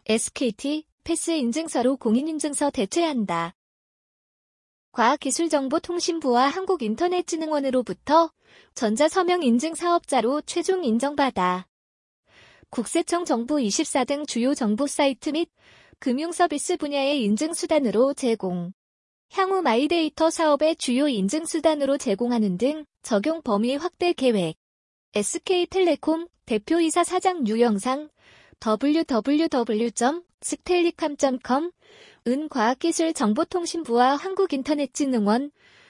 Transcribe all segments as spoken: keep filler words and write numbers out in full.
에스케이티, 패스 인증서로 공인인증서 대체한다. 과학기술정보통신부와 한국인터넷진흥원으로부터 전자서명인증사업자로 최종 인정받아 국세청 정부이십사 등 주요 정보 사이트 및 금융서비스 분야의 인증수단으로 제공. 향후 마이데이터 사업의 주요 인증수단으로 제공하는 등 적용 범위 확대 계획. 에스케이텔레콤 대표이사 사장 유영상 더블유 더블유 더블유 점 스텔리캄 점 컴 은 과학기술정보통신부와 한국인터넷진흥원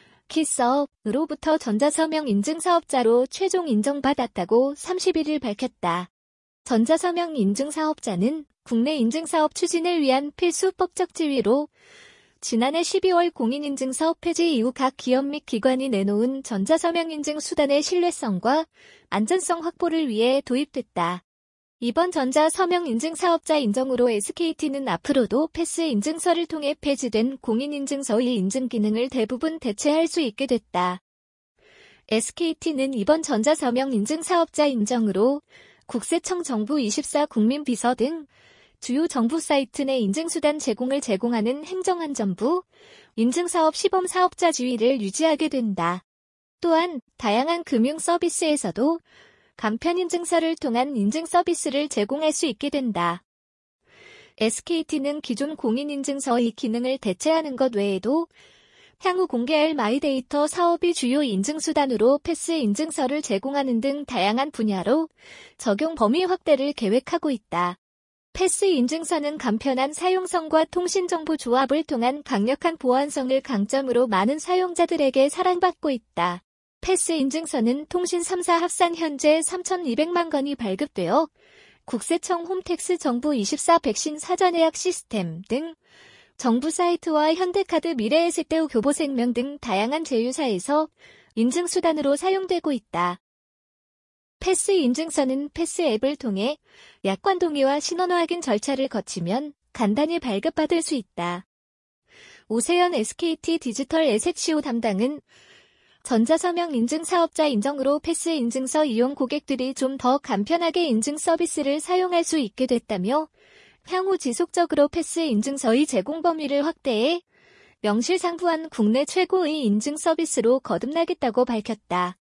키서업으로부터 전자서명 인증사업자로 최종 인정받았다고 삼십일 일 밝혔다. 전자서명 인증사업자는 국내 인증사업 추진을 위한 필수 법적 지위로 지난해 십이월 공인인증서 폐지 이후 각 기업 및 기관이 내놓은 전자서명 인증 수단의 신뢰성과 안전성 확보를 위해 도입됐다. 이번 전자서명 인증사업자 인정으로 에스케이티는 앞으로도 패스 인증서를 통해 폐지된 공인인증서의 인증 기능을 대부분 대체할 수 있게 됐다. 에스케이티는 이번 전자서명 인증사업자 인정으로 국세청 정부이십사 국민비서 등 주요 정부 사이트 내 인증수단 제공을 제공하는 행정안전부 인증사업 시범사업자 지위를 유지하게 된다. 또한 다양한 금융 서비스에서도 간편인증서를 통한 인증 서비스를 제공할 수 있게 된다. 에스케이티는 기존 공인인증서의 기능을 대체하는 것 외에도 향후 공개할 마이데이터 사업이 주요 인증수단으로 패스 인증서를 제공하는 등 다양한 분야로 적용 범위 확대를 계획하고 있다. 패스 인증서는 간편한 사용성과 통신정보 조합을 통한 강력한 보안성을 강점으로 많은 사용자들에게 사랑받고 있다. 패스 인증서는 통신 삼 사 합산 현재 삼천이백만 건이 발급되어 국세청 홈택스 정부이십사 백신 사전예약 시스템 등 정부 사이트와 현대카드 미래에셋대우 교보생명 등 다양한 제휴사에서 인증수단으로 사용되고 있다. 패스 인증서는 패스 앱을 통해 약관 동의와 신원화 확인 절차를 거치면 간단히 발급받을 수 있다. 오세연 에스케이티 디지털 에셋시오 담당은 전자서명 인증사업자 인정으로 패스 인증서 이용 고객들이 좀 더 간편하게 인증 서비스를 사용할 수 있게 됐다며 향후 지속적으로 패스 인증서의 제공 범위를 확대해 명실상부한 국내 최고의 인증 서비스로 거듭나겠다고 밝혔다.